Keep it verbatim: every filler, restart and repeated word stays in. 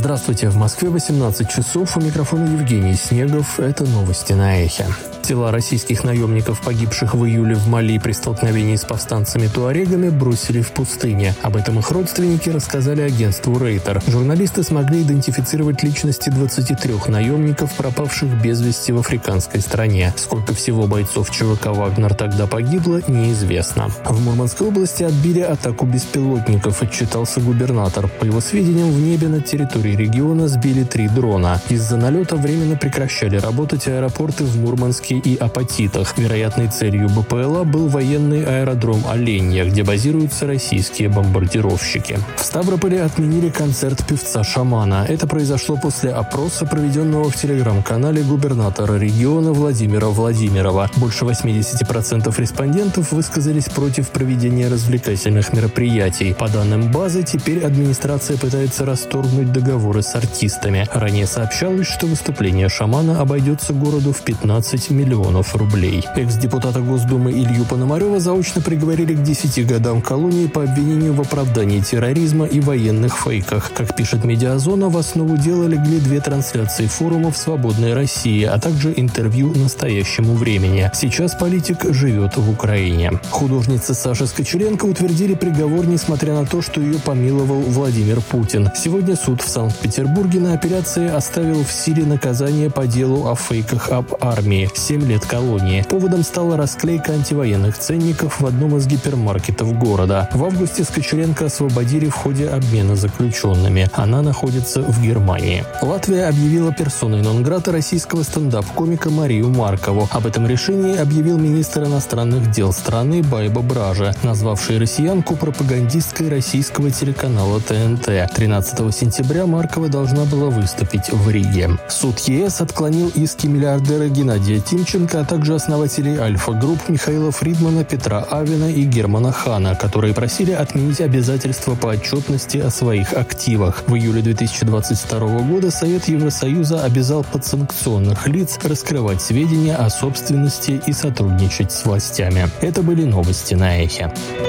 Здравствуйте, в Москве восемнадцать часов, у микрофона Евгений Снегов, это новости на Эхе. Тела российских наемников, погибших в июле в Мали при столкновении с повстанцами-туарегами, бросили в пустыне. Об этом их родственники рассказали агентству Рейтер. Журналисты смогли идентифицировать личности двадцати трёх наемников, пропавших без вести в африканской стране. Сколько всего бойцов ЧВК «Вагнер» тогда погибло, неизвестно. В Мурманской области отбили атаку беспилотников, отчитался губернатор. По его сведениям, в небе над территорией региона сбили три дрона. Из-за налета временно прекращали работать аэропорты в Мурманске и Апатитах. Вероятной целью БПЛА был военный аэродром Оленья, где базируются российские бомбардировщики. В Ставрополе отменили концерт певца-шамана. Это произошло после опроса, проведенного в телеграм-канале губернатора региона Владимира Владимирова. Больше восемьдесят процентов респондентов высказались против проведения развлекательных мероприятий. По данным базы, теперь администрация пытается расторгнуть договоры с артистами. Ранее сообщалось, что выступление шамана обойдется городу в пятнадцать миллионов рублей. Экс-депутата Госдумы Илью Пономарева заочно приговорили к десяти годам колонии по обвинению в оправдании терроризма и военных фейках. Как пишет Медиазона, в основу дела легли две трансляции форумов «Свободной России», а также интервью «Настоящему времени». Сейчас политик живет в Украине. Художнице Саше Скочеленко утвердили приговор, несмотря на то, что ее помиловал Владимир Путин. Сегодня суд в Санкт-Петербурге на апелляции оставил в силе наказание по делу о фейках об армии. семь лет колонии. Поводом стала расклейка антивоенных ценников в одном из гипермаркетов города. В августе Скочеленко освободили в ходе обмена заключенными. Она находится в Германии. Латвия объявила персоной нон-грата российского стендап-комика Марию Маркову. Об этом решении объявил министр иностранных дел страны Байбо Бража, назвавший россиянку пропагандисткой российского телеканала Т Н Т. тринадцатого сентября Маркова должна была выступить в Риге. Суд Е С отклонил иски миллиардера Геннадия Тимченко, а также основателей Альфа-групп Михаила Фридмана, Петра Авина и Германа Хана, которые просили отменить обязательства по отчетности о своих активах. В июле две тысячи двадцать второго года Совет Евросоюза обязал подсанкционных лиц раскрывать сведения о собственности и сотрудничать с властями. Это были новости на Эхе.